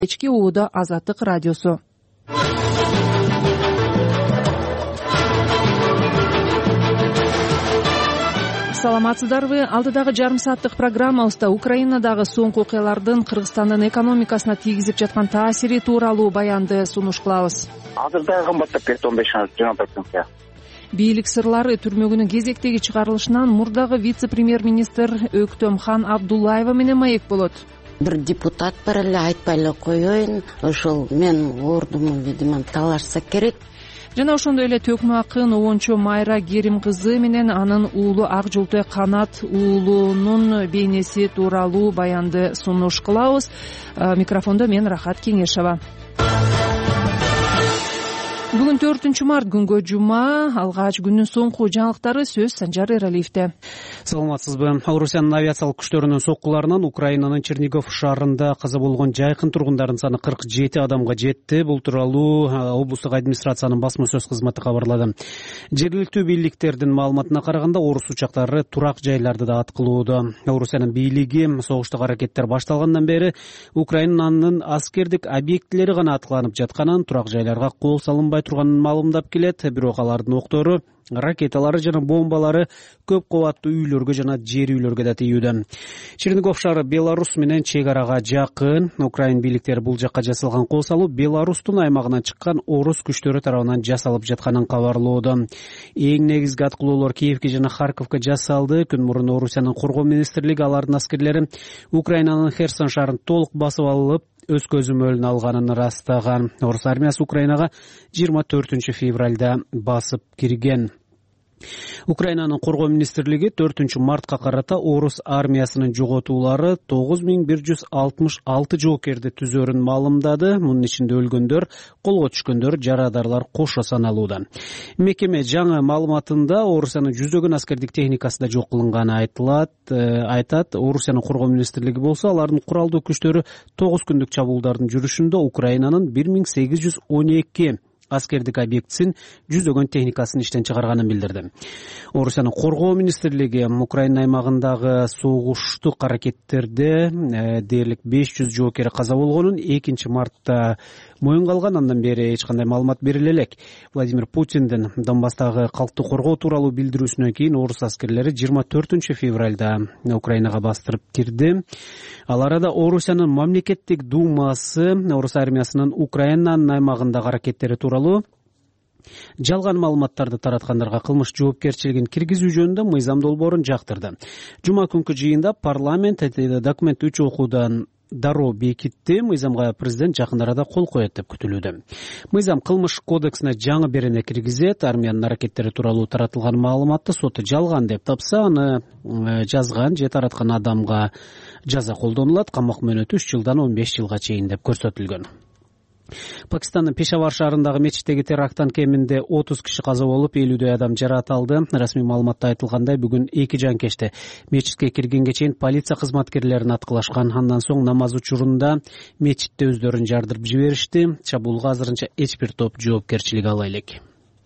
кечки ууда Азаттык радиосу. Саламатсыздарбы? Алдыдагы жарым сааттык программабызда Украинадагы соңку окуялардын Кыргызстандын экономикасына тийгизип жаткан таасири тууралуу баянды сунуш кылабыз. Азырда кымбаттап кетти 15-20%. Бийлик сырлары түрмөгүнүн кезектеги чыгарылышынан мурдагы вице-премьер-министр Өктөмхан Абдуллаева менен маек болот. Бир депутат бар эле, айтпай эле коеюн, ошол мен ордуму, видимо, талашса керек. Жана ошондой эле төкмө акын Оончо Майра Керим кызы менен анын уулу Ак Жолтой Канат уулунун бейнеси тууралуу баянды сунуш кылабыз. Микрофондо мен Рахат Кеңешова. Бүгүн 4-март күнгө жума, алгач күнүн соңку жаңылыктары сөз Санжар Эралиевде. Саламатсызбы? Орусиянын авиациялык күчтөрүнүн соккуларынан Украинанын Чернигов шаарында каза болгон жайкын тургундардын саны 47 адамга жетти. Бул тууралуу облустук администрациянын басма сөз кызматы кабарлады. Жергиликтүү бийликтердин маалыматына караганда, орус учактары турак жайларды да аткылууда. Орусиянын бийлиги согуштук аракеттер башталгандан бери Украинанын аскердик объектилери гана аткыланып жатканын, турак жайларга кол салынбай турганын маалымдап келет. Бирок алардын октору, ракеталары жана бомбалары көп кабаттуу үйлөргө жана жер үйлөргө да тийүүдө. Чернигов шаары Беларусь менен чек арага жакын. Украин бийликтери бул жакка жасалган кол салуу Беларустун аймагынан чыккан орус күчтөрү тарабынан жасалып жатканын кабарлоодо. Эң негизги аткылоолор Киевке жана Харьковко жасалды. Күн мурун Орусиянын коргоо министрлиги алардын аскерлери Украинанын Херсон шаарын толук басып алып, өз көзөмөлүнө алганын ырастаган. Орус армиясы Украинага 24 февралда басып кирген. Украинанын коргоо министрлиги 4-мартка карата орус армиясынын жоготуулары 9166 жоокерди түзөрүн маалымдады. Мунун ичинде өлгөндөр, колго түшкөндөр, жарадарлар кошо саналууда. Мекеме жаңы маалыматында Орусиянын жүздөгөн аскердик техникасы да жок кылынганы айтат. Орусиянын коргоо министрлиги болсо, алардын куралдуу күчтөрү 9 күндүк чабуулдардын жүрүшүндө Украинанын 1812 аскердик объектисин, жүздөгөн техникасын иштен чыгарганын билдирди. Орусиянын коргоо министрлиги Украина аймагындагы согуштук аракеттерде дээрлик 500 жоокери каза болгонун 2-мартта моюнга алган. Андан бери эч кандай маалымат бериле элек. Владимир Путиндин Донбасстагы калкты коргоо тууралуу билдирүүсүнөн кийин орус аскерлери 24 февралда Украинага бастырып кирди. Ал арада Орусиянын мамлекеттик думасы орус армиясынын Украинанын аймагындагы аракеттери тууралуу жалган маалыматтарды тараткандарга кылмыш жоопкерчилигин киргизүү жөнүндө мыйзам долбоорун жактырды. Жума күнкү жыйында парламент документ 3 окуудан дароо бекитти. Мыйзамга президент жакын арада кол коет деп күтүлүүдө. Мыйзам кылмыш кодексине жаңы берене киргизет. Армиянын аракеттери тууралуу таратылган маалыматты соту жалган деп тапса, аны жазган же тараткан адамга жаза колдонулат. Камак мөөнөтү 3 жылдан 15 жылга чейин деп көрсөтүлгөн. Пакистандын Пешавар шаарындагы мечиттеги теракттан кеминде 30 киши каза болуп, 50 адам жаракат алды. Расмий маалыматта айтылгандай, бүгүн 2 жанкечте мечитке киргенге чейин полиция кызматкерлерин аткылашкан. Андан соң намаз учурунда мечитте өздөрүн жардырып жиберишти. Чабуулга азырынча эч бир топ жоопкерчилик ала элек.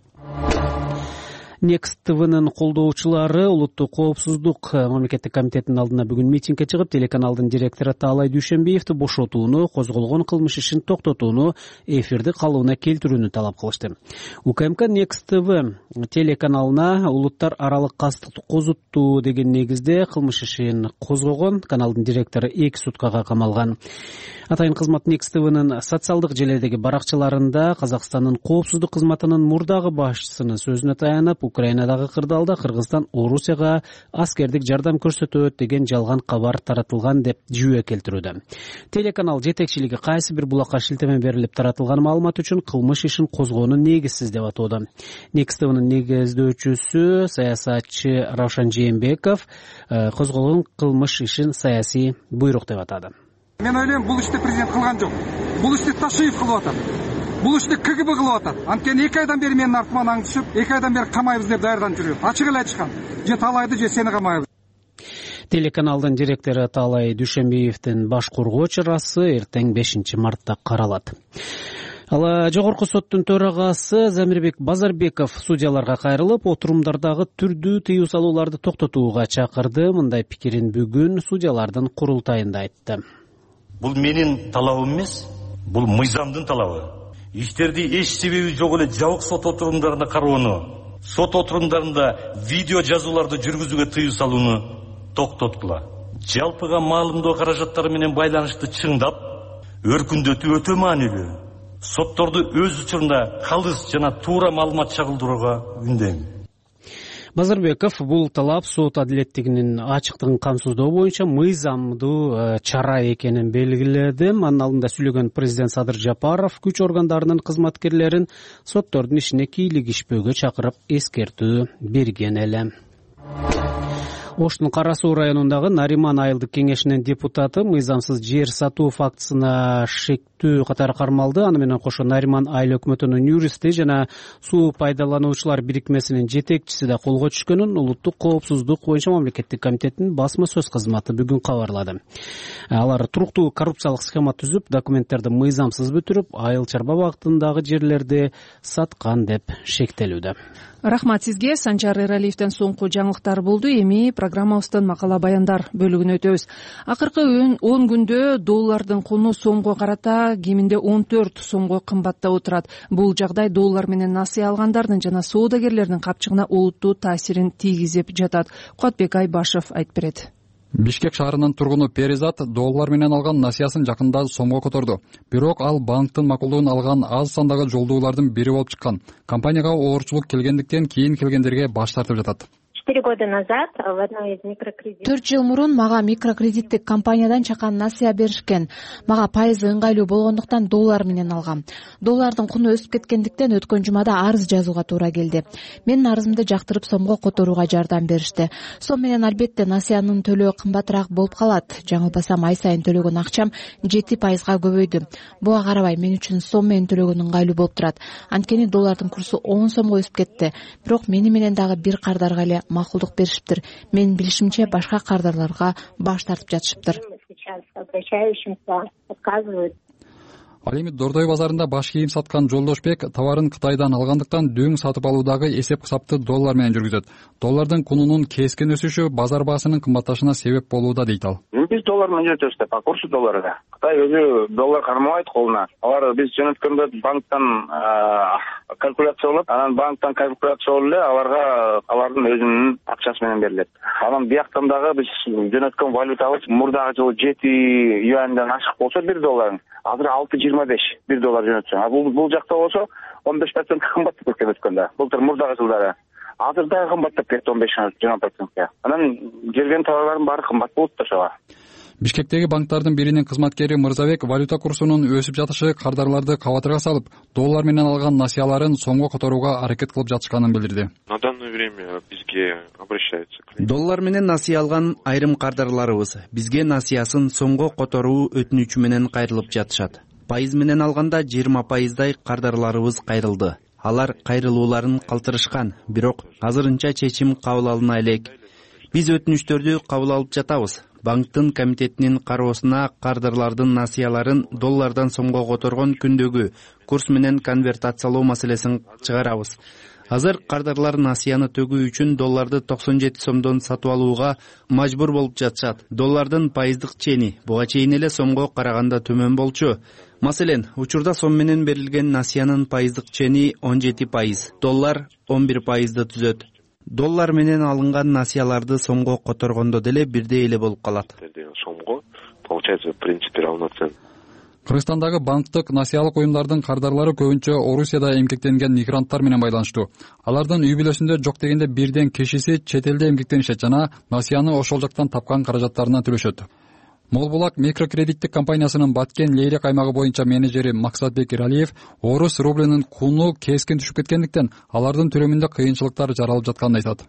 Next TV'нын колдоочулары улуттук коопсуздук мамлекеттик комитетинин алдына бүгүн митингге чыгып, телеканалдын директору Таалай Дүйшөнбиевди бошотууну, козголгон кылмыш ишин токтотууну, эфирди калыбына келтирүүнү талап кылышты. УКМК Next TV телеканалына улуттар аралык кастыкты козуттуу деген негизде кылмыш ишин козгогон. Каналдын директору 2 суткага камалган. Атайын кызмат Next TV'нын социалдык желедеги баракчаларында Казакстандын коопсуздук кызматынын мурдагы башчысынын сөзүнө таянып, Украинадагы кырдаалда Кыргызстан Орусияга аскердик жардам көрсөтөт деген жалган кабар таратылган деп жүйө келтирүүдө. Телеканал жетекчилиги кайсы бир булакка шилтеме берилип таратылган маалымат үчүн кылмыш ишин козгоону негизсиз деп атоодо. Next TV'нын негиздөөчүсү саясатчы Равшан Жээнбеков козголгон кылмыш ишин саясий буйрук деп атады. Мен ойлойм, бул ишти президент кылган жок. Бул ишти Ташиев кылып атат. Бул ишти КГБ кылып атат. Анткени 2 айдан бери менин артыма аң түшүп, 2 айдан бери камайбыз деп даярданып жүрөт. Ачык эле айтышкан. Же Таалайды, же сени камайбыз. Телеканалдын директору Таалай Дүйшөнбиевдин баш коргоо чарасы эртең 5-мартта каралат. Ал жогорку соттун төрагасы Замирбек Базарбеков судьяларга кайрылып, отурумдардагы түрдүү тыюу салууларды токтотууга чакырды. Мындай пикирин бүгүн судьялардын курултайында айтты. Бул менин талабым эмес, Бул мыйзамдын талабы. Иштерди эч себеби жок эле жабык сот отурумдарында кароону, сот отурумдарында видео жазууларды жүргүзүүгө тыюу салууну токтоткула. Жалпыга маалымдоо каражаттары менен байланыштуу чыңдап, өркүндөтүү өтө маанилүү. Сотторду өз учурунда калыс жана туура маалымат чагылдырууга үндейм. Базарбеков бул талап сот адилеттигинин ачыктыгын камсыздоо боюнча мыйзамдуу чара экенин белгиледи. Анын алдында сүйлөгөн президент Садыр Жапаров күч органдарынын кызматкерлерин соттордун ишине кийлигишпөөгө чакырып эскертүү берген эле. Оштун Кара Суу районундагы Нариман айылдык кеңешинин депутаты мыйзамсыз жер сатуу фактысына шектүү катары кармалды. Аны менен кошо Нариман айыл өкмөтүнүн юристи жана суу пайдалануучулар бирикмесинин жетекчиси да колго түшкөнүн Улуттук коопсуздук боюнча мамлекеттик комитеттин басма сөз кызматы бүгүн кабарлады. Алар туруктуу коррупциялык схема түзүп, документтерди мыйзамсыз бүтүрүп, айыл чарба багытындагы жерлерди саткан деп шектелүүдө. Рахмат сизге. Санжар Эралиевден соңку жаңылыктар болду. Эми программабыздын макала баяндар бөлүгүнө өтөбүз. Акыркы 10 күндө доллардын куну сомго карата кеминде 14 сомго кымбаттап отурат. Бул жагдай доллар менен насыя алгандардын жана соодагерлердин капчыгына олуттуу таасирин тийгизип жатат. Куатбек Айбашев айтып берет. Бишкек шаарынын тургуну Перизат доллар менен алган насыясын жакында сомго которду. Бирок ал банктын макулдугун алган аз сандагы жолдуулардын бири болуп чыккан. Компанияга оорчулук келгендиктен кийин келгендерге баш тартып жатат. 4 года назад в одной из микрокредитов. 4 жыл мурун мага микрокредиттик компаниядан чакан насыя беришкен. Мага пайызы ыңгайлуу болгондуктан доллар менен алгам. Доллардын куну өсүп кеткендиктен өткөн жумада арыз жазууга туура келди. Менин арызымды жактырып сомго которууга жардам беришти. Сом менен албетте насыянын төлөө кымбатыраак болуп калат. Жаңылбасам ай сайын төлөгөн акчам 7%га көбөйдү. Буга карабай мен үчүн сом менен төлөгөн ыңгайлуу болуп турат. Анткени доллардын курсу 10 сомго өсүп кетти. Бирок мени менен дагы бир кардарга эле макулдук беришиптир. Менин билишимче башка кардарларга баш тартып жатышыптыр. Ал эми Дордой базарында баш кийим саткан Жолдошбек товарын Кытайдан алгандыктан дөң сатып алуудагы эсеп-кысапты доллар менен жүргүзөт. Доллардын кунунун кескен өсүшү базар баасынын кымбатташына себеп болууда дейт ал. Биз доллар менен жүрөбүз деп, курсу долларга. Кытай өзү доллар кармабайт колуна. Алар биз жөнөткөндө банктан калькуляциялап, анан банктан калькуляциялап эле алардын өзүнүн акчасы менен берилет. Анан бияктан дагы биз жөнөткөн валютабыз мурдагы жылы 7 юаньдан ашык болсо 1 доллар. Азыр 6.25 1 доллар жөнөтсөң. Бул жакта болсо 15% кымбаттап кеткен өткөндө. Былтыр мурдагы жылдары. Азыр дагы кымбаттап кетти 15-20%. Анан келген товарлардын баары кымбат болуп ошого. Бишкектеги банктардын биринин кызматкери Мырзабек валюта курсунун өсүп жатышы кардарларды кабатырга салып, доллар менен алган насыяларын сомго которууга аракет кылып жатышканын билдирди. На данное время бизге обращаются. Доллар менен насыя алган айрым кардарларыбыз бизге насыясын сомго которуу өтүнүчү менен кайрылып жатышат. Пайыз менен алганда 20%дай кардарларыбыз кайрылды. Алар кайрылууларын калтырышкан, бирок азырынча чечим кабыл алына элек. Биз өтүнүчтөрдү кабыл алып жатабыз. Банктын комитетинин кароосуна кардарлардын насыяларын доллардан сомго которгон күндөгү курс менен конвертациялоо маселесин чыгарабыз. Азыр кардарлар насыяны төгүү үчүн долларды 97 сомдон сатып алууга мажбур болуп жатышат. Доллардын пайыздык чени буга чейин эле сомго караганда төмөн болчу. Маселен, учурда сом менен берилген насыянын пайыздык чени 17%, доллар 11%ды түзөт. Доллар менен алынган насыяларды сомго которгондо деле бирдей эле болуп калат. Сомго получается в принципе равноценно. Кыргызстандагы банктык насыялык уюмдардын кардарлары көбүнчө Орусияда эмгектенген мигранттар менен байланыштуу. Алардын үй бүлөсүндө жок дегенде бирден кишиси чет элде эмгектенишет жана насыяны ошол жактан тапкан каражаттарынан төлөшөт. Молбулак микрокредиттик компаниясынын Баткен Лейрек аймагы боюнча менеджери Максатбек Иралиев орус рублинин куну кескен түшүп кеткендиктен алардын төлөмүндө кыйынчылыктар жаралып жатканын айтат.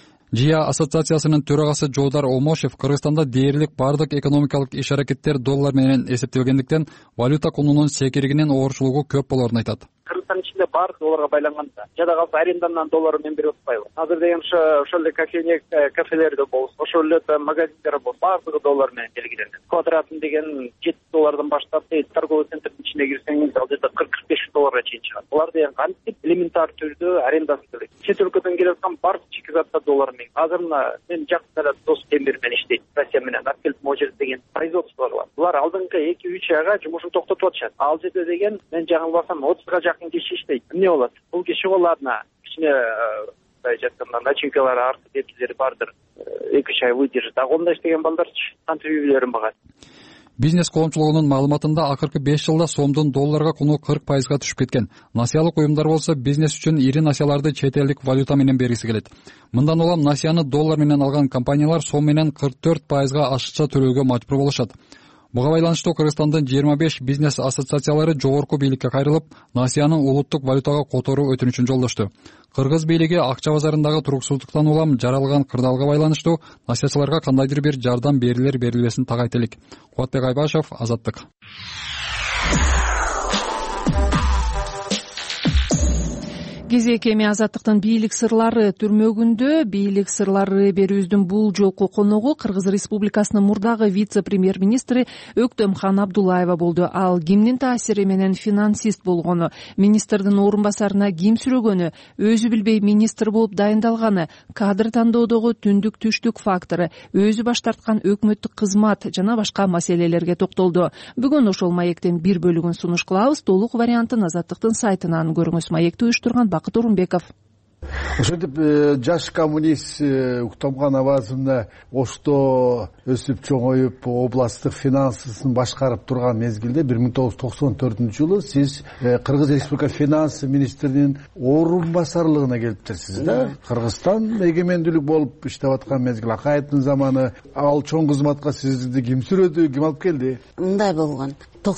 ЖИА ассоциациясынын төрагасы Жоодар Омошев Кыргызстанда дээрлик бардык экономикалык иш-аракеттер доллар менен эсептелгендиктен валюта кунунун секиригинин оорчулугу көп болорун айтат. Кыргызстан ичинде баардык долларга байланган да. Жада калса арендандан доллар менен берип атпайбы. Азыр деген ошол эле кафелерде болсун, ошол эле магазиндер болсун, баардыгы доллар менен белгиленет. Квадратын деген 7 доллардан баштап, торговый центрдин ичине кирсеңиз, ал жерде 40-45 долларга чейин чыгат. Булар деген кантип элементар түрдө арендасын төлөйт. Чет өлкөдөн келип аткан баардык чек жатты доллар менен. Азыр мына мен жакында эле дос темир менен иштейт, Россия менен алып келип могу жерде деген производстволор бар. Булар алдыңкы 2-3 айга жумушун токтотуп атышат. Ал жерде деген мен жаңылбасам 30га жакын киши иштейт. Эмне болот? Бул киши ладно кичине мындай жатканда начинкалары артып кеткилери бардыр. 2-3 ай выдержит. А колунда иштеген балдарчы кантип үй бүлөлөрүн багат? Бизнес коомчулугунун маалыматында акыркы 5 жылда сомдун долларга куну 40% түшүп кеткен. Насиялык уюмдар болсо бизнес үчүн ири насияларды чет элдик валюта менен бергиси келет. Мындан улам насияны доллар менен алган компаниялар сом менен 44% ашыкча төлөөгө мажбур болушат. Буга байланыштуу Кыргызстандын 25 бизнес ассоциациялары жогорку бийликке кайрылып, насияны улуттук валютага которуу өтүнүчүн жолдошту. Кыргыз бийлиги акча базарындагы туруксуздуктан улам жаралган кырдаалга байланыштуу насиячыларга кандайдыр бир жардам берилер-берилбесин тагайт элек. Кубатбек Айбашев, Азаттык. Кезек эми Азаттыктын бийлик сырлары түрмөгүндө. Бийлик сырлары берүүбүздүн бул жолку коногу Кыргыз Республикасынын мурдагы вице-премьер-министри Өктөмхан Абдуллаева болду. Ал кимдин таасири менен финансист болгону, министрдин орун басарына ким сүрөгөнү, өзү билбей министр болуп дайындалганы, кадр тандоодогу түндүк түштүк фактору, өзү баш тарткан өкмөттүк кызмат жана башка маселелерге токтолду. Бүгүн ошол маектин бир бөлүгүн сунуш кылабыз. Толук вариантын Азаттыктын сайтынан көрүңүз. Маекти уюштурган Бакыт Орунбеков. Ошентип жаш коммунист Уктамган абазымда Ошто өсүп чоңоюп областтык финансысын башкарып турган мезгилде 1994-жылы сиз Кыргыз Республика финанс министринин орун басарлыгына келиптирсиз да. Кыргызстан эгемендүүлүк болуп иштеп аткан мезгил, Акаевдин заманы. Ал чоң кызматка сизди ким сүрөдү, ким алып келди? Мындай болгон.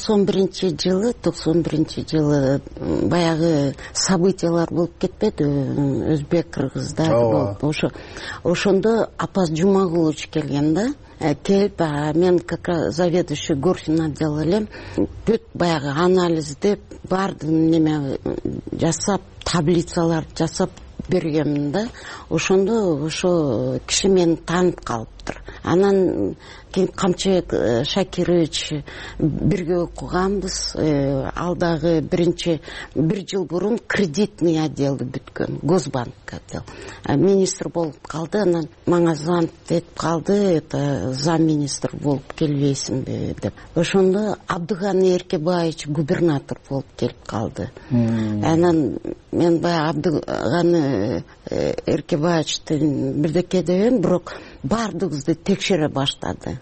91-жылы баягы событиялар болуп кетпеди, өзбек кыргыздар болуп. Ошондо Апаз Жумагулович келген да. Келип, мен как раз заведующий горфин отдела элем. Бүт баягы анализдеп, бардын неме жасап, таблицалар жасап бергенмин да. Ошондо ошо киши мени таанып калыптыр. Анан кийин Камчыбек Шакирович бирге окуганбыз. Ал дагы бир жыл бурун кредитный отделди бүткөн, Госбанк отдел. Министр болуп калды, анан мага звонок этип калды, это замминистр болуп келбейсиңби деп. Ошондо Абдыганы Эркебаевич губернатор болуп келип калды. Анан мен баягы Абдыганы Эркебаевичтин бирдеке дебем, бирок баардыгыбызды текшере баштады.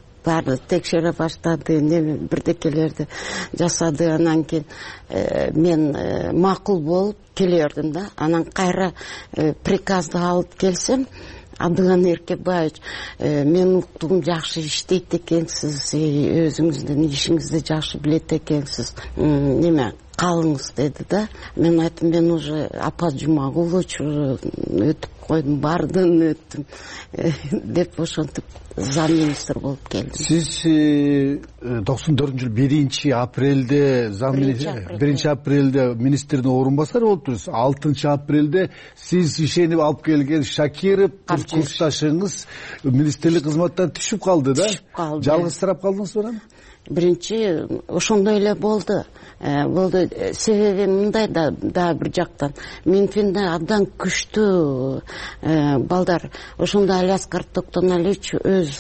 Бирдекелерди жасады. Анан кийин мен макул болуп келердим да. Анан кайра приказды алып келсем, Абдыган Эркебаевич, мен уктум, жакшы иштейт экенсиз, өзүңүздүн ишиңизди жакшы билет экенсиз, неме калыңыз деди да. Мен айттым, мен уже Апаз Жумагулович өтүп койдум, бардым, өттүм деп ошентип замминистр болуп келдим. Сиз 94-жылы 1-апрелде замминистр, 1-апрелде министрдин орун басары болуптур. 6-апрелде сиз ишенип алып келген Шакиров курсташыңыз министрлик кызматтан түшүп калды да? Жалгызсырап калдыңызбы анан? Биринчи ошондой эле болду. Себеби мындай да бир жактан Минфинде абдан күчтүү балдар. Ошондо Алиаскар Токтоналиевич өз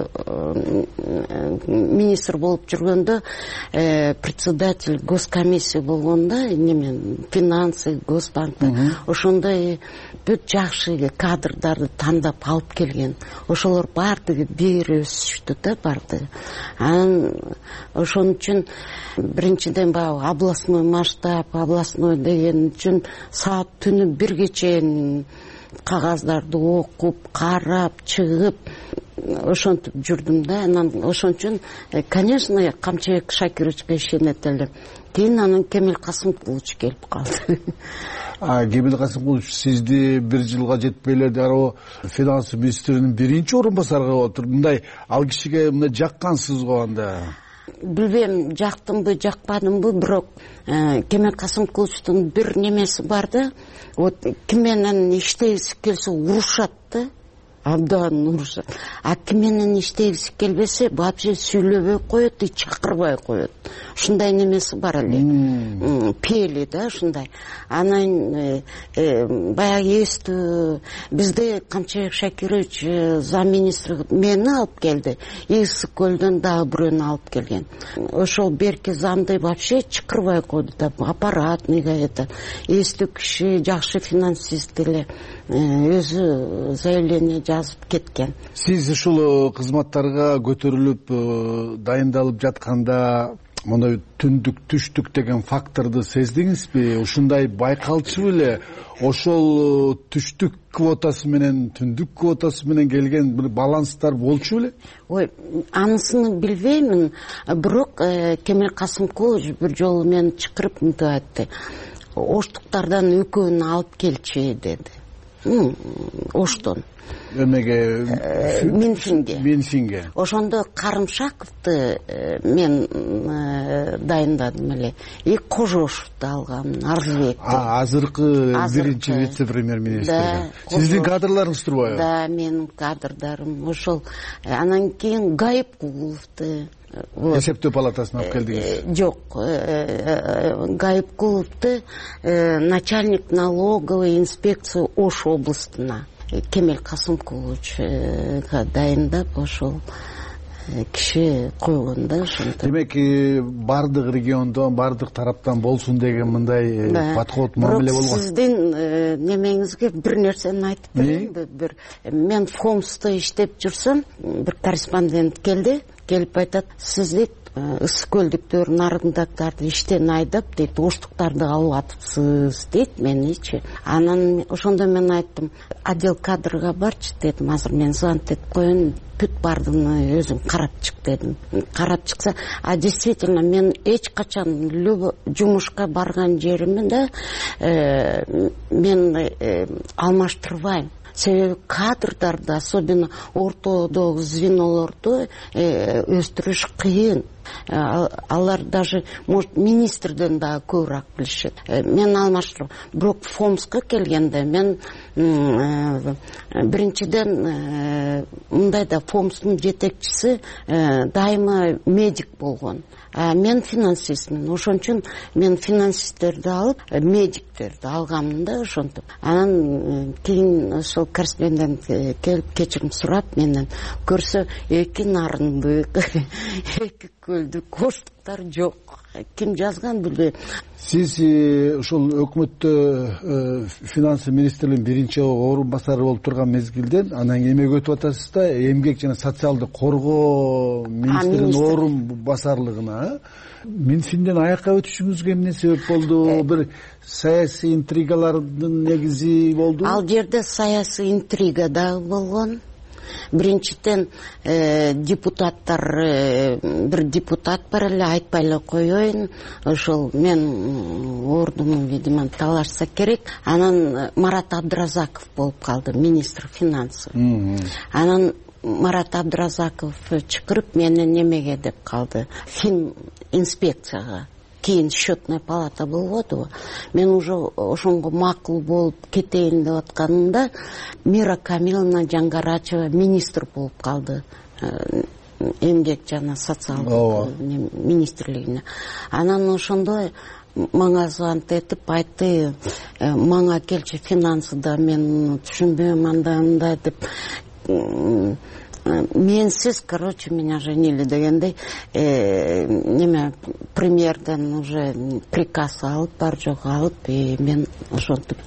министр болуп жүргөндө, председатель госкомиссия болгондо, финансы, Госбанкта, ошондой бүт жакшы кадрдарды тандап алып келген. Ошолор баардыгы бир өсүштү да, баардыгы. Анан ошон үчүн биринчиден областной масштаб, областной деген үчүн саат түнү бирге чейин кагаздарды окуп, карап, чыгып, ошентип жүрдүм да. Анан ошон үчүн, конечно, Камчыбек Шакировичке ишенет элем. Кийин анан Кемел Касымкулович келип калды. Кемел Касымкулович сизди бир жылга жетпей эле дароо финанс министринин биринчи орун басарга отуруп, мындай ал кишиге мындай жаккансыз го анда? Билбейм, жактымбы, жакпадымбы, бирок Кемел Касымкуловичтун бир немеси бар да, вот ким менен иштегиси келсе урушат да. абдан урушат. А ким менен иштегиси келбесе вообще сүйлөбөй коет и чакырбай коет. Ушундай немеси бар эле. Пели да ушундай. Анан баягы эстүү бизде Камчыбек Шакирович замминистри мени алып келди. Ысык көлдөн дагы бирөөнү алып келген. Ошол берки замды вообще чакырбай койду да, аппаратныйга это. Эстүү киши, жакшы финансист эле өзү заявление жазып кеткен. Сиз ушул кызматтарга көтөрүлүп дайындалып жатканда мындай түндүк түштүк деген факторду сездиңизби? Ушундай байкалчу беле? Ошол түштүк квотасы менен түндүк квотасы менен келген бир баланстар болчу беле? Ой, анысını билбеймин, бирок Кемел Касымкулович бир жолу мени чакырып мынтип айтты. Оштуктардан экөөнү алып келчи деди. Оштон. Эмеге? Минфинге. Ошондо Карымшаковду мен дайындадым эле. И Кожошевду алгам, Арзыбекти. Азыркы биринчи вице-премьер-министр. Сиздин кадрларыңыз турбайбы? Да, менин кадрдарым. Ошол анан кийин Гайыпкуловду эсептөө палатасына алып келдиңиз? Жок, Гайыпкуловду начальник налоговой инспекции Ош областына Кемел Касымкуловичка дайындап ошол киши койгон да ошентип. Демек бардык региондон, бардык тараптан болсун деген мындай подход мамиле болгон. Сиздин немеңизге бир нерсени айтып берейинби? Мен Фомсто иштеп жүрсөм, бир корреспондент келип айтат, сиз дейт ысык көлдүктөр нарындактарды иштен айдап дейт, оштуктарды алып атыпсыз дейт меничи. Анан ошондо мен айттым, отдел кадрга барчы дедим, азыр мен звонить этип коеюн, бүт бардыгын өзүң карап чык дедим. Карап чыкса, действительно мен эч качан жумушка барган жеримде мен алмаштырбайм. Себеби кадрдарды, особенно ортодогу звенолорду өстүрүш кыйын. Алар даже, может, министрден дагы көбүрөөк билишет. Мен алмаштырып, бирок Фомска келгенде мен биринчиден мындай да Фомстун жетекчиси дайыма медик болгон. Мен финансистмин. Ошон үчүн мен финансисттерди алып, медиктерди алганмын да ошентип. Анан кийин ошол корреспондент келип кечирим сурап менен көрсө эки нарындык, эки көлдүк, оштуктар жок. Ким жазган билбейм. Сиз ушул өкмөттө финансы министрлигинин биринчи орун басары болуп турган мезгилден анан эмгек өтүп атасыз да, эмгек жана социалдык коргоо министринин орун басарлыгына. Минфинден аякка өтүшүңүзгө эмне себеп болду? Бир саясий интригалардын негизи болду? Ал жерде саясий интрига дагы болгон. Биринчиден депутаттар, бир депутат бар эле, айтпай эле коеюн, ошол мен ордумун видимо талашса керек. Анан Марат Абдыразаков болуп калды, министр финансов. Анан Марат Абдыразаков чакырып мени немеге деп калды, фин инспекцияга. Кийин счетная палата болбодубу. Мен уже ошонго макул болуп кетейин деп атканымда Мира Камиловна Жаңгарачева министр болуп калды. Эмгек жана социалдык министрлигине. Анан ошондо мага звонить этип айтты, мага келчи финансыда мен түшүнбөйм анда деп. Менсиз, короче, меня женили дегендей, неме премьерден уже приказ алып, бар жок алып, и мен ошентип.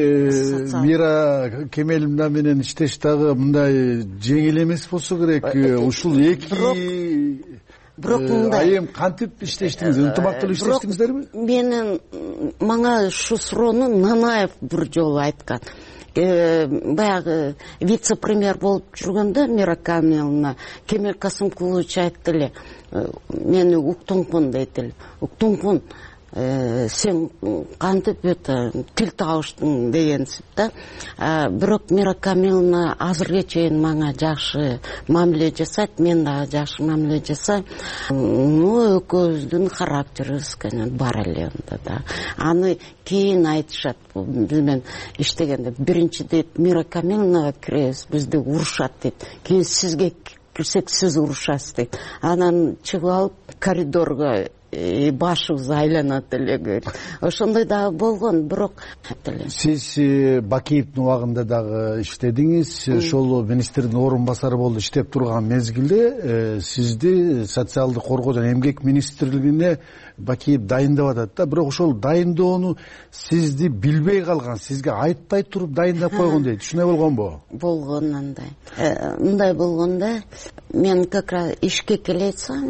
Мира Кемеловна менен иштеш дагы мындай жеңил эмес болсо керек. Ушул эки айым кантип иштештиңиз? Ынтымактуу иштештиңиздерби? Менин мага ушу суроону Нанаев бир жолу айткан. Баягы вице-премьер болуп жүргөндө Мира Камиловна Кемел Касымкулович айтты эле, мени уктуңкун дейт эле. Уктуңкун, сен кантип тил табыштың дегенсип да. Бирок Мира Камиловна азыркыга чейин мага жакшы мамиле жасайт, мен дагы жакшы мамиле жасайм. Экөөбүздүн характерибиз бар эле да. Аны кийин айтышат, биз менен иштегенде биринчи дейт Мира Камиловнага киребиз, бизди урушат дейт. Кийин сизге кирсек сиз урушасыз дейт. Анан чыгып алып коридорго башыбыз айланат эле. Ошондой дагы болгон, бирок сиз Бакиевдин убагында дагы иштедиңиз. Ошол министрдин орун басары болуп иштеп турган мезгилде сизди социалдык коргоо жана эмгек министрлигине Бакиев дайындап атат да. Бирок ошол дайындоону сизди билбей калган, сизге айтпай туруп дайындап койгон дейт. Ушундай болгонбу? Болгон андай. Мындай болгонда мен как раз ишке келетсам,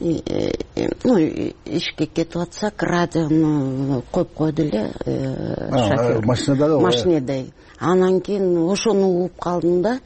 ишке кетип атсак, радиону коюп койду эле машинада. Анан кийин ошону угуп калдым да,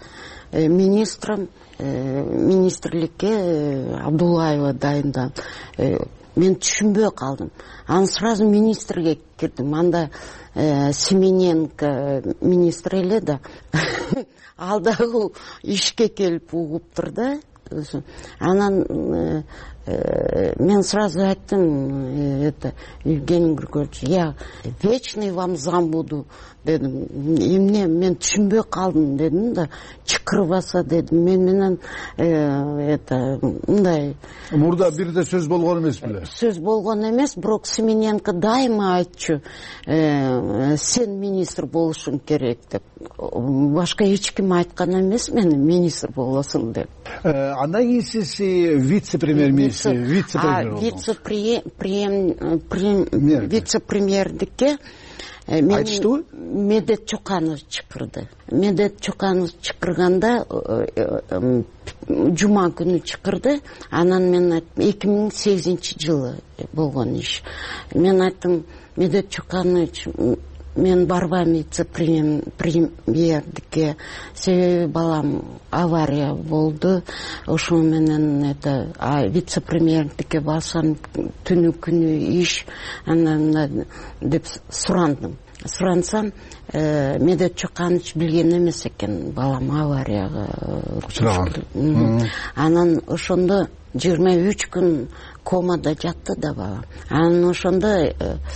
министрликке Абдуллаева дайындап. Мен түшүнбөй калдым. Анан сразу министрге кирдим. Анда Семененко министр эле да. Ал дагы ишке келип угуптур да. Анан мен сразу айттым, Евгений Григорьевич, я вечный вам зам буду дедим. Эмне мен түшүнбөй калдым дедим да. Чыкырбаса дедим. Мен менен мындай мурда бирде сөз болгон эмес беле? Сөз болгон эмес, бирок Семененко дайыма айтчу, сен министр болушуң керек деп. Башка эч ким айткан эмес мени министр болосуң деп. Андан кийин сиз вице-премьер-министр, вице-премьердикке айтыштыбы? Медет Чуканов чыкырды. Медет Чуканов чыкырганда жума күнү чыкырды. Анан мен айттым, 2008-жылы болгон иш. Мен айттым, Медет Чуканович, мен барбайм вице-премьердикке, себеби балам авария болду. Ошо менен вице-премьердикке барсам түнү күнү иш, анан деп сурансам, Медет Чуканович билген эмес экен балам аварияга учураган. Анан ошондо 23 күн комада жатты да балам. Анан ошондо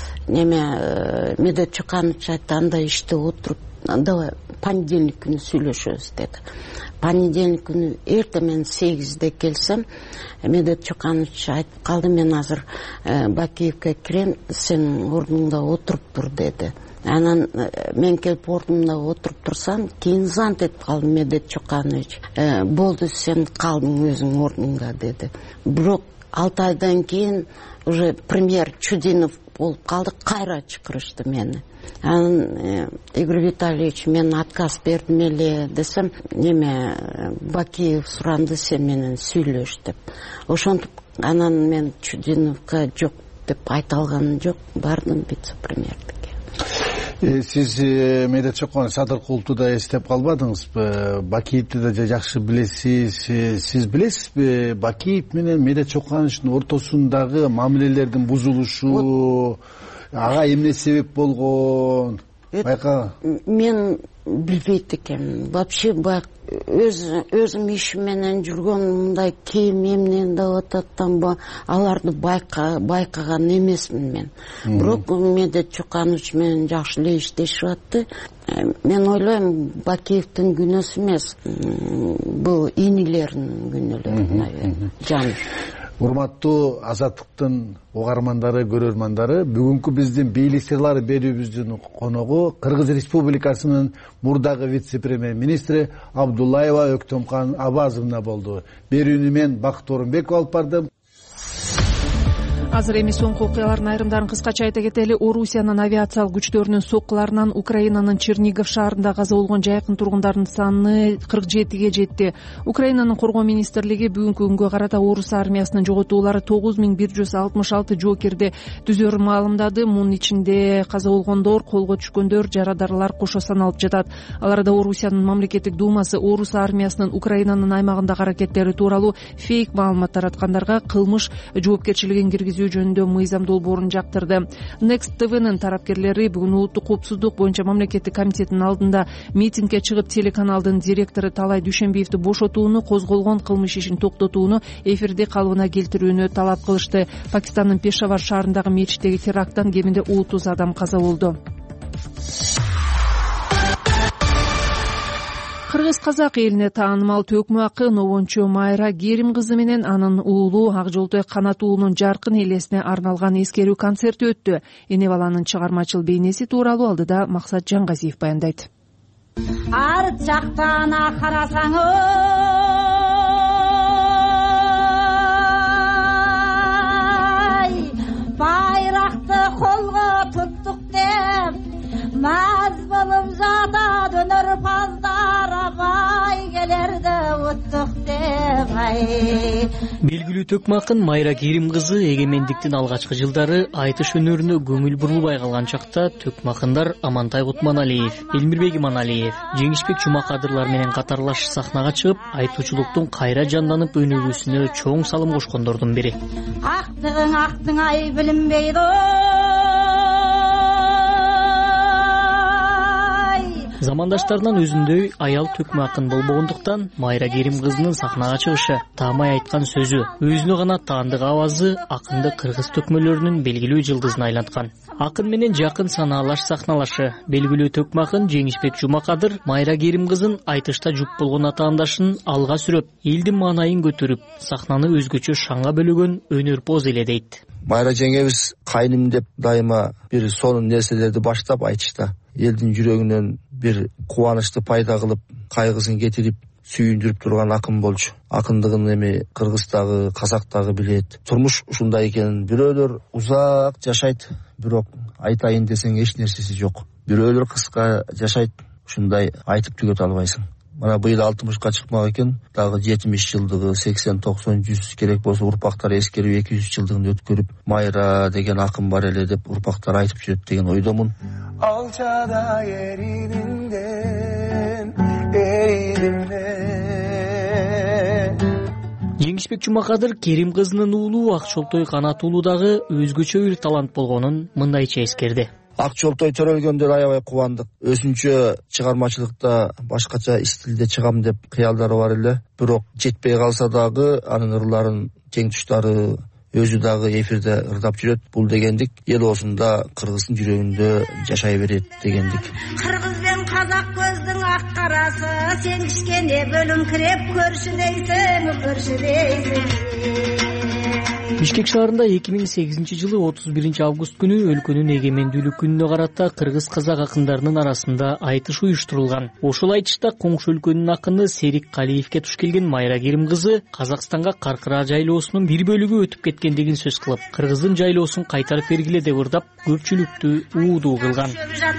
Медет Чуканович айтты, анда иштеп отуруп, давай понедельник күнү сүйлөшөбүз деди. Понедельник күнү эртең мен 8-де келсем, Медет Чуканович айтып калды, мен азыр Бакиевке кирем, сен ордуңда отуруп тур деди. Анан мен келип ордумда отуруп турсам, кийин зант этип калдым. Медет Чуканович, болду, сен калдың өзүң ордуңда деди. Бирок 6 айдан кийин уже премьер Чудинов болуп калды, кайра чакырышты мени. Анан Игорь Витальевич, мен отказ бердим эле десем, Бакиев суранды, сен менен сүйлөш деп. Ошентип анан мен Чудиновго жок деп айта алганым жок, бардым вице-премьердикке. Сиз Медет Чуканов Садыркуловду да эстеп калбадыңызбы? Бакиевди да жакшы билесиз. Сиз билесизби Бакиев менен Медет Чукановдун ортосундагы мамилелердин бузулушу, ага эмне себеп болгон? Байка. Мен билбейт экенмин. Вообще өзүм ишим менен жүргөн мындай кийим эмнени деп ататтан аларды байкаган эмесмин мен. Бирок Медет Чуканович менен жакшы эле иштешип атты. Мен ойлойм, Бакиевдин күнөөсү эмес, бул инилердин күнөөлөрү, наверное. Жан. Урматтуу Азаттыктын угармандары, көрөрмандары, бүгүнкү биздин бийлик сырлары берүүбүздүн коногу Кыргыз Республикасынын мурдагы вице-премьер-министри Абдуллаева Өктөмкан Абазовна болду. Берүүнү мен Бакыт Орунбеков алып бардым. Азыр эми соңку окуялардын айрымдарын кыскача айта кетели. Орусиянын авиациялык күчтөрүнүн соккуларынан Украинанын Чернигов шаарында каза болгон жайкын тургундардын саны 47-ге жетти. Украинанын коргоо министрлиги бүгүнкү күнгө карата орус армиясынын жоготуулары 9166 жоокерди түзөрүн маалымдады. Мунун ичинде каза болгондор, колго түшкөндөр, жарадарлар кошо саналып жатат. Аларда Орусиянын мамлекеттик думасы орус армиясынын Украинанын аймагындагы аракеттери тууралуу фейк маалымат тараткандарга кылмыш жоопкерчилигин киргизүү өткөзүү жөнүндө мыйзам долбоорун жактырды. Next TV'нын тарапкерлери бүгүн улуттук коопсуздук боюнча мамлекеттик комитеттин алдында митингге чыгып телеканалдын директору Талай Дүйшөнбиевди бошотууну, козголгон кылмыш ишин токтотууну, эфирди калыбына келтирүүнү талап кылышты. Пакистандын Пешавар шаарындагы мечиттеги теракттан кеминде 30 адам каза болду. Кыргыз-казак элине таанымал төкмө акын обончу Майра Керим кызы менен анын уулу Ак Жолтой Канат уулунун жаркын элесине арналган эскерүү концерти өттү. Эне баланын чыгармачыл бейнеси тууралуу алдыда Максат Жангазиев баяндайт. Арт жактан карасаңыз байракты колго туттук деп маз болуп жатат өнөрпаздар, абай келерде уттук деп. Белгилүү төкмө акын Майра Керим кызы эгемендиктин алгачкы жылдары айтыш өнөрүнө көңүл бурулбай калган чакта төкмө акындар Амантай Кутманалиев, Элмирбек Иманалиев, Жеңишбек Жумакадырлар менен катарлаш сахнага чыгып, айтуучулуктун кайра жанданып өнүгүүсүнө чоң салым кошкондордун бири. Актың ай билинбейди. Замандаштарынан өзүндөй аял төкмө акын болбогондуктан Майра Керим кызынын сахнага чыгышы, таамай айткан сөзү, өзүнө гана таандык авазы акынды кыргыз төкмөлөрүнүн белгилүү жылдызына айланткан. Акын менен жакын санаалаш сахналашы, белгилүү төкмө акын Жеңишбек Жумакадыр Майра Керим кызын айтышта жуп болгон атаандашын алга сүрөп, элдин маанайын көтөрүп, сахнаны өзгөчө шаңга бөлөгөн өнөрпоз эле дейт. Майра жеңебиз кайным деп дайыма бир сонун нерселерди баштап айтышта элдин жүрөгүнөн бир кубанычты пайда кылып, кайгысын кетирип, сүйүндүрүп турган акын болчу. Акындыгын эми Кыргыздагы, Казактагы билет. Турмуш ушундай экенин, бирөөлөр узак жашайт, бирок айтайын десең эч нерсеси жок. Бирөөлөр кыска жашайт, ушундай айтып түгөтө албайсың. Мына быйыл 60ка чыкмак экен, дагы 70 жылдыгы, 80, 90, 100 керек болсо урпактар эскерүү 200 жылдыгын өткөрүп, Майра деген акын бар эле деп урпактар айтып жүрөт деген ойдомун. Алчада эридиңден эридимне. Жеңишбек Жумакадыр Керим кызынын уулу Ак Жолтой Канат уулу дагы өзгөчө бир талант болгонун мындайча эскерди. Ак Жолтой төрөлгөндө аябай кубандык. Өзүнчө чыгармачылыкта башкача стилде чыгам деп кыялдары бар эле. Бирок жетпей калса дагы анын ырларын, тең туштары өзү дагы эфирде ырдап жүрөт. Бул дегендик эл осунда кыргыздын жүрөгүндө жашай берет дегендик. Кыргыз бен казак көздүн ак карасы, сен кичкене бөлүңкүрөп көршүдейсиң. Бишкек шаарында 2008 жылы 31 август күнү өлкөнүн эгемендүүлүк күнүнө карата кыргыз-казак акындарынын арасында айтыш уюштурулган. Ошол айтышта коңшу өлкөнүн акыны Серик Калиевке туш келген Майра Керим кызы Казакстанга Каркыра жайлоосунун бир бөлүгү өтүп кеткендигин сөз кылып, кыргыздын жайлоосун кайтарып бергиле деп ырдап, көпчүлүктү уудуу кылган.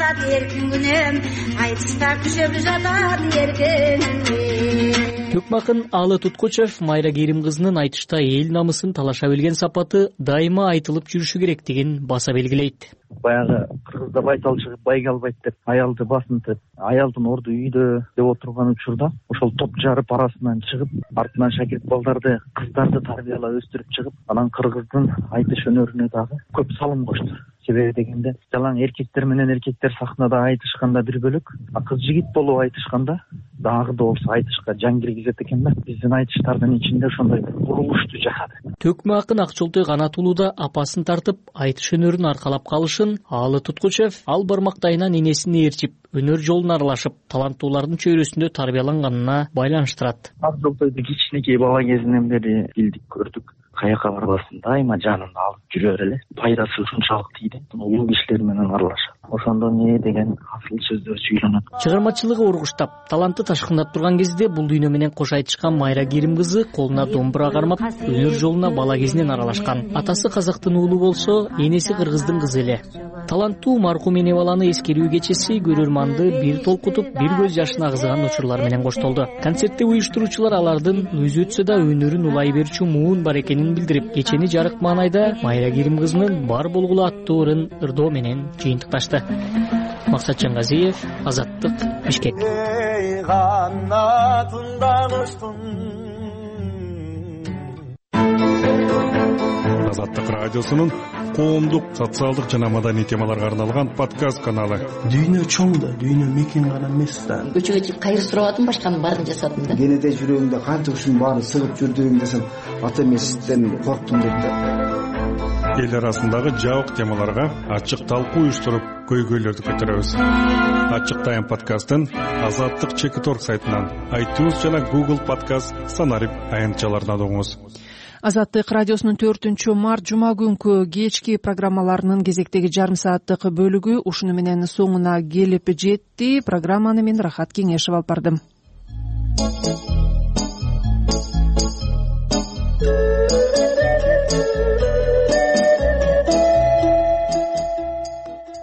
Төкмө акын Алы Туткучев Майра Керим кызынын айтышта эл намысын талаша билген сапаты дайыма айтылып жүрүшү керектигин баса белгилейт. Баягы кыргызда байтал чыгып байга албайт деп аялды басынтып, аялдын орду үйдө деп отурган учурда ошол топ жарып арасынан чыгып, артынан шакирт балдарды, кыздарды тарбиялап өстүрүп чыгып, анан кыргыздын айтыш өнөрүнө дагы көп салым кошту. Себеби дегенде, жалаң эркектер менен эркектер сахнада айтышканда бир бөлүк, кыз жигит болуп айтышканда дагы да болсо айтышка жан киргизет экен да. Биздин айтыштардын ичинде ошондой бурулушту жашады. Төкмө акын Ак Жолтой Канат уулу да апасын тартып, айтыш өнөрүн аркалап калышын Алы Туткучев ал бармактайынан энесин ээрчип, өнөр жолуна аралашып, таланттуулардын чөйрөсүндө тарбияланганына байланыштырат. Ак Жолтойду кичинекей бала кезинен бери билдик, көрдүк. Каяка барбасын дайыма жанында алып жүрөр эле. Пайдасы ушунчалык тийди. Улуу кишилер менен аралашат. Ошондо не деген асыл сөздөр сүйлөнөт. Чыгармачылыгы ургуштап, таланты ташкындап турган кезде бул дүйнө менен кош айтышкан Майра Керим кызы колуна домбура кармап, өнөр жолуна бала кезинен аралашкан. Атасы казактын уулу болсо, энеси кыргыздын кызы эле. Таланттуу маркум эне баланы эскерүү кечеси көрөрманды бир толкутуп, бир көз жашын агызган учурлар менен коштолду. Концертти уюштуруучулар алардын өзү өтсө да өнөрүн улай берчү муун бар экенин билдирип, кечени жарык маанайда Майра Керим кызынын бар болгулу аттуу ырын ырдоо менен жыйынтыкташты. Максат Жангазиев, Азаттык, Бишкек. Азаттык радиосунун коомдук, социалдык жана маданий темаларга арналган подкаст каналы. Дүйнө чоң да, дүйнө мекен гана эмес да. Көчөгө чыгып кайыр сурап атам, башканын баарын жасадым да. Кенеде жүрөгүмдө кантип ушунун баарын сыгып жүрдүм десем, ата эмесизден корктум деп да. Эл арасындагы жабык темаларга ачык талкуу уюштуруп, көйгөйлөрдү көтөрөбүз. Ачык тайм подкастын Азаттык Чекиторг сайтынан, iTunes жана Google Podcast санарип аянтчаларынан угуңуз. Азаттык радиосунун 4-март жума күнкү кечки программаларынын кезектеги жарым сааттык бөлүгү ушуну менен соңуна келип жетти. Программаны мен Рахат Кеңешев алып бардым.